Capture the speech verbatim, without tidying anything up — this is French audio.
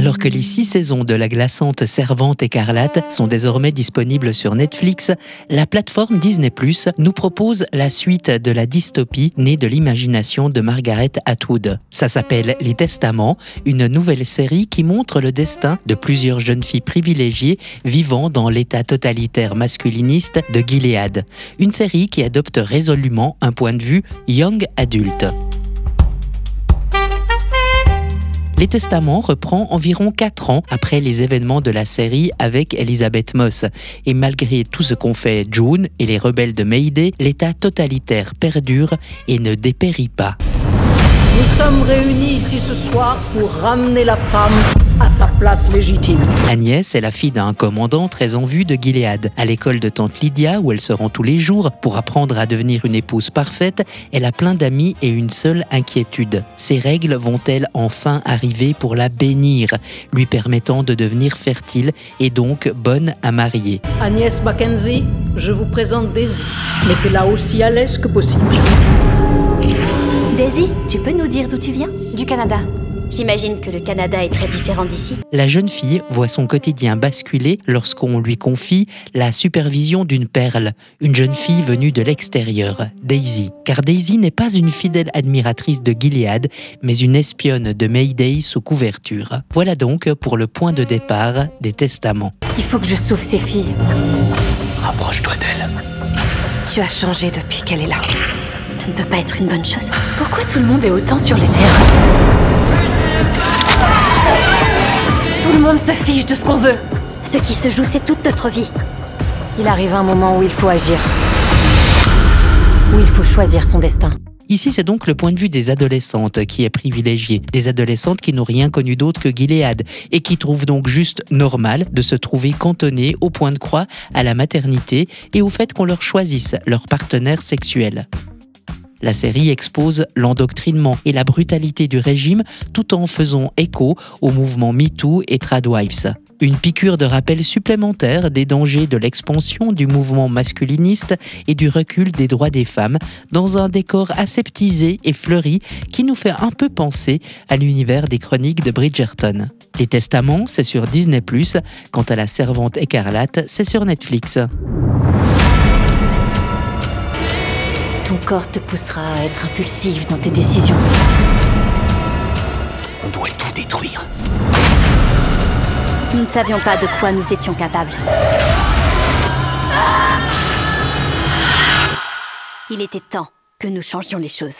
Alors que les six saisons de la glaçante Servante écarlate sont désormais disponibles sur Netflix, la plateforme Disney plus, nous propose la suite de la dystopie née de l'imagination de Margaret Atwood. Ça s'appelle Les Testaments, une nouvelle série qui montre le destin de plusieurs jeunes filles privilégiées vivant dans l'état totalitaire masculiniste de Gilead. Une série qui adopte résolument un point de vue young adulte. Les Testaments reprend environ quatre ans après les événements de la série avec Elisabeth Moss. Et malgré tout ce qu'ont fait June et les rebelles de Mayday, l'état totalitaire perdure et ne dépérit pas. Nous sommes réunis ici ce soir pour ramener la femme à sa place légitime. Agnès est la fille d'un commandant très en vue de Gilead. À l'école de tante Lydia, où elle se rend tous les jours pour apprendre à devenir une épouse parfaite, elle a plein d'amis et une seule inquiétude. Ces règles vont-elles enfin arriver pour la bénir, lui permettant de devenir fertile et donc bonne à marier? Agnès Mackenzie, je vous présente Daisy. Mettez-la aussi à l'aise que possible. Daisy, tu peux nous dire d'où tu viens? Du Canada. J'imagine que le Canada est très différent d'ici. La jeune fille voit son quotidien basculer lorsqu'on lui confie la supervision d'une perle, une jeune fille venue de l'extérieur, Daisy. Car Daisy n'est pas une fidèle admiratrice de Gilead, mais une espionne de Mayday sous couverture. Voilà donc pour le point de départ des Testaments. Il faut que je sauve ces filles. Rapproche-toi d'elle. Tu as changé depuis qu'elle est là. Ça ne peut pas être une bonne chose. Pourquoi tout le monde est autant sur les nerfs? Tout le monde se fiche de ce qu'on veut. Ce qui se joue, c'est toute notre vie. Il arrive un moment où il faut agir. Où il faut choisir son destin. Ici, c'est donc le point de vue des adolescentes qui est privilégié. Des adolescentes qui n'ont rien connu d'autre que Gilead et qui trouvent donc juste normal de se trouver cantonnées au point de croix à la maternité et au fait qu'on leur choisisse leur partenaire sexuel. La série expose l'endoctrinement et la brutalité du régime tout en faisant écho au mouvement MeToo et Tradwives. Une piqûre de rappel supplémentaire des dangers de l'expansion du mouvement masculiniste et du recul des droits des femmes dans un décor aseptisé et fleuri qui nous fait un peu penser à l'univers des chroniques de Bridgerton. Les Testaments, c'est sur Disney plus, quant à la Servante écarlate, c'est sur Netflix. Ton corps te poussera à être impulsif dans tes décisions. On doit tout détruire. Nous ne savions pas de quoi nous étions capables. Il était temps que nous changions les choses.